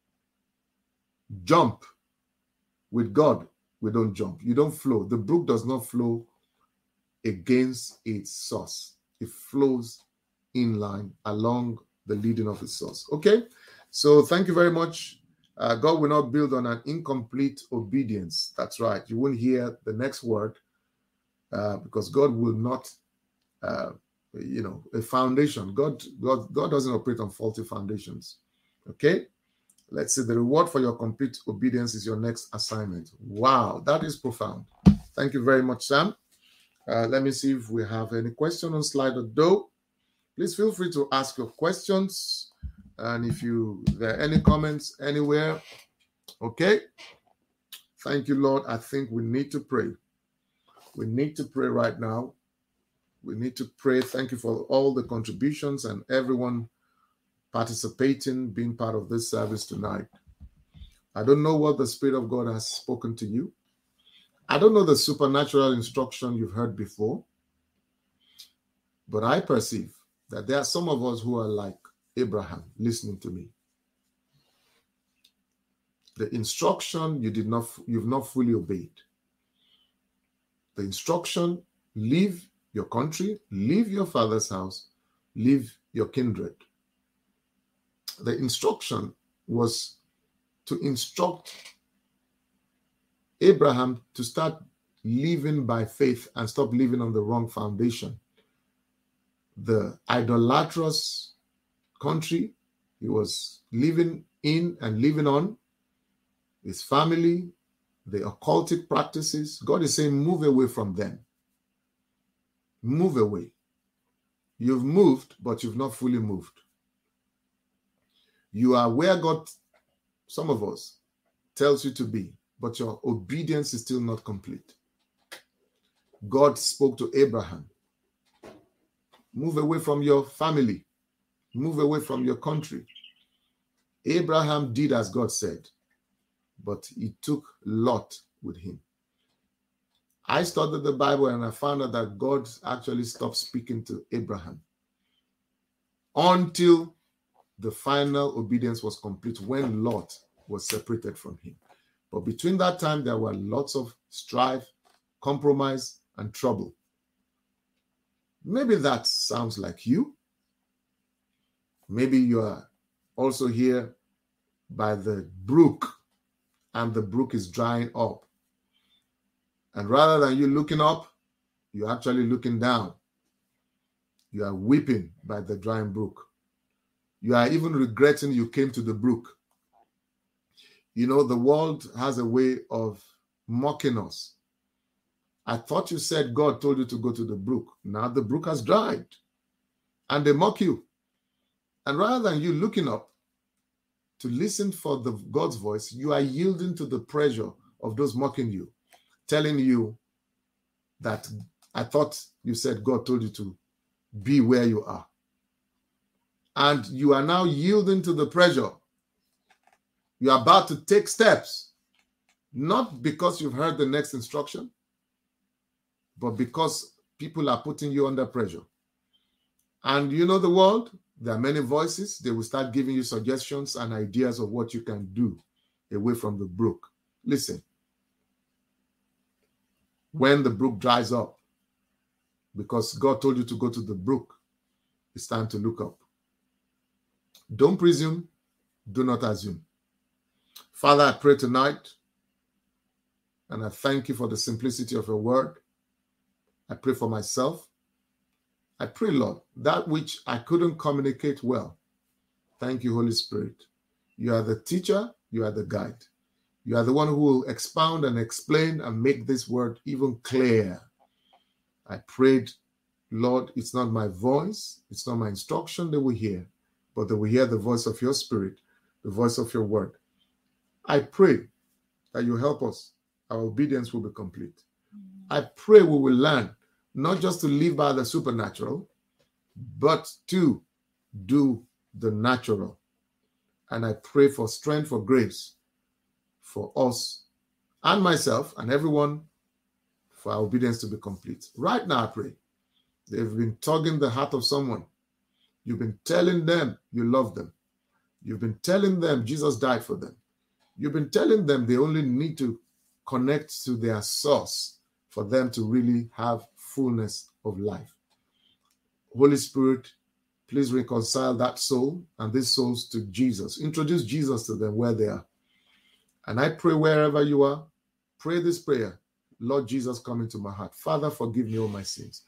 Jump. With God, we don't jump. You don't flow. The brook does not flow against its source. It flows in line along the leading of its source. Okay? So thank you very much. Uh, God will not build on an incomplete obedience. That's right. You won't hear the next word uh, because God will not, uh, you know, a foundation. God, God, God doesn't operate on faulty foundations. Okay? Let's see. The reward for your complete obedience is your next assignment. Wow, that is profound. Thank you very much, Sam. Uh, let me see if we have any question on Slido. Please feel free to ask your questions. And if you there are any comments anywhere, okay. Thank you, Lord. I think we need to pray. We need to pray right now. We need to pray. Thank you for all the contributions and everyone participating, being part of this service tonight. I don't know what the Spirit of God has spoken to you. I don't know the supernatural instruction you've heard before, but I perceive that there are some of us who are like Abraham listening to me. The instruction you did not, you've not fully obeyed. The instruction, live your country, leave your father's house, leave your kindred. The instruction was to instruct Abraham to start living by faith and stop living on the wrong foundation. The idolatrous country he was living in and living on, his family, the occultic practices, God is saying, move away from them. Move away. You've moved, but you've not fully moved. You are where God, some of us, tells you to be, but your obedience is still not complete. God spoke to Abraham. Move away from your family. Move away from your country. Abraham did as God said, but he took Lot with him. I studied the Bible and I found out that God actually stopped speaking to Abraham until the final obedience was complete, when Lot was separated from him. But between that time, there were lots of strife, compromise, and trouble. Maybe that sounds like you. Maybe you are also here by the brook, and the brook is drying up. And rather than you looking up, you're actually looking down. You are weeping by the drying brook. You are even regretting you came to the brook. You know, the world has a way of mocking us. I thought you said God told you to go to the brook. Now the brook has dried. And they mock you. And rather than you looking up to listen for the God's voice, you are yielding to the pressure of those mocking you, telling you that I thought you said God told you to be where you are. And you are now yielding to the pressure. You are about to take steps, not because you've heard the next instruction, but because people are putting you under pressure. And you know the world, there are many voices. They will start giving you suggestions and ideas of what you can do away from the brook. Listen, when the brook dries up, because God told you to go to the brook, it's time to look up. Don't presume, do not assume. Father, I pray tonight, and I thank you for the simplicity of your word. I pray for myself. I pray, Lord, that which I couldn't communicate well. Thank you, Holy Spirit. You are the teacher, you are the guide. You are the one who will expound and explain and make this word even clear. I prayed, Lord, it's not my voice, it's not my instruction they will hear, but they will hear the voice of your Spirit, the voice of your word. I pray that you help us. Our obedience will be complete. I pray we will learn not just to live by the supernatural, but to do the natural. And I pray for strength, for grace, for us and myself and everyone, for our obedience to be complete. Right now, I pray. They've been tugging the heart of someone. You've been telling them you love them. You've been telling them Jesus died for them. You've been telling them they only need to connect to their source for them to really have fullness of life. Holy Spirit, please reconcile that soul and these souls to Jesus. Introduce Jesus to them where they are. And I pray wherever you are, pray this prayer. Lord Jesus, come into my heart. Father, forgive me all my sins.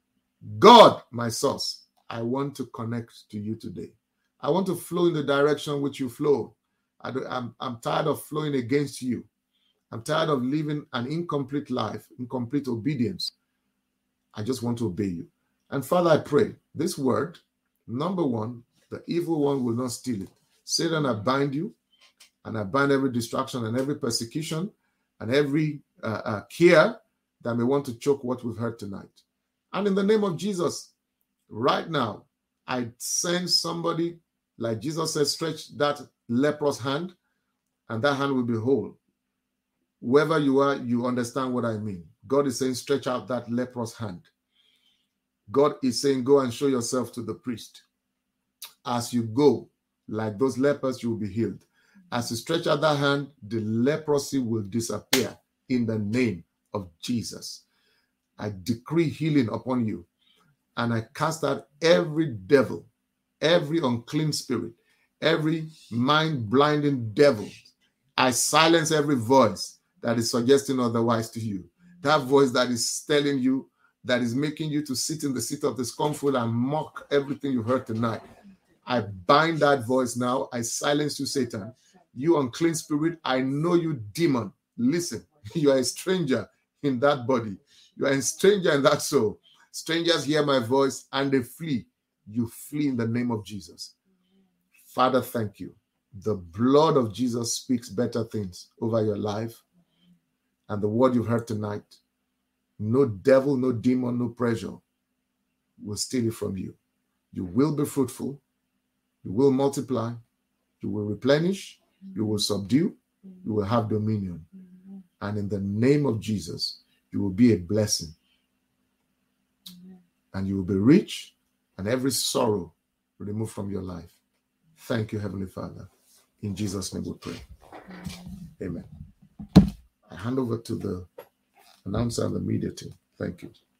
God, my source, I want to connect to you today. I want to flow in the direction which you flow. I do, I'm, I'm tired of flowing against you. I'm tired of living an incomplete life, incomplete obedience. I just want to obey you. And Father, I pray this word, number one, the evil one will not steal it. Satan, I bind you, and I bind every distraction and every persecution and every uh, uh, care that may want to choke what we've heard tonight. And in the name of Jesus, right now, I send somebody, like Jesus said, stretch that leprous hand, and that hand will be whole. Whoever you are, you understand what I mean. God is saying, stretch out that leprous hand. God is saying, go and show yourself to the priest. As you go, like those lepers, you will be healed. As you stretch out that hand, the leprosy will disappear in the name of Jesus. I decree healing upon you. And I cast out every devil, every unclean spirit, every mind-blinding devil. I silence every voice that is suggesting otherwise to you. That voice that is telling you, that is making you to sit in the seat of discomfort and mock everything you heard tonight. I bind that voice now. I silence you, Satan. You unclean spirit, I know you, demon. Listen, you are a stranger in that body. You are a stranger in that soul. Strangers hear my voice and they flee. You flee in the name of Jesus. Father, thank you. The blood of Jesus speaks better things over your life. And the word you've heard tonight, no devil, no demon, no pressure will steal it from you. You will be fruitful. You will multiply. You will replenish. You will subdue. You will have dominion. And in the name of Jesus, you will be a blessing. And you will be rich, and every sorrow removed from your life. Thank you, Heavenly Father. In Jesus' name we pray. Amen. I hand over to the announcer and the media team. Thank you.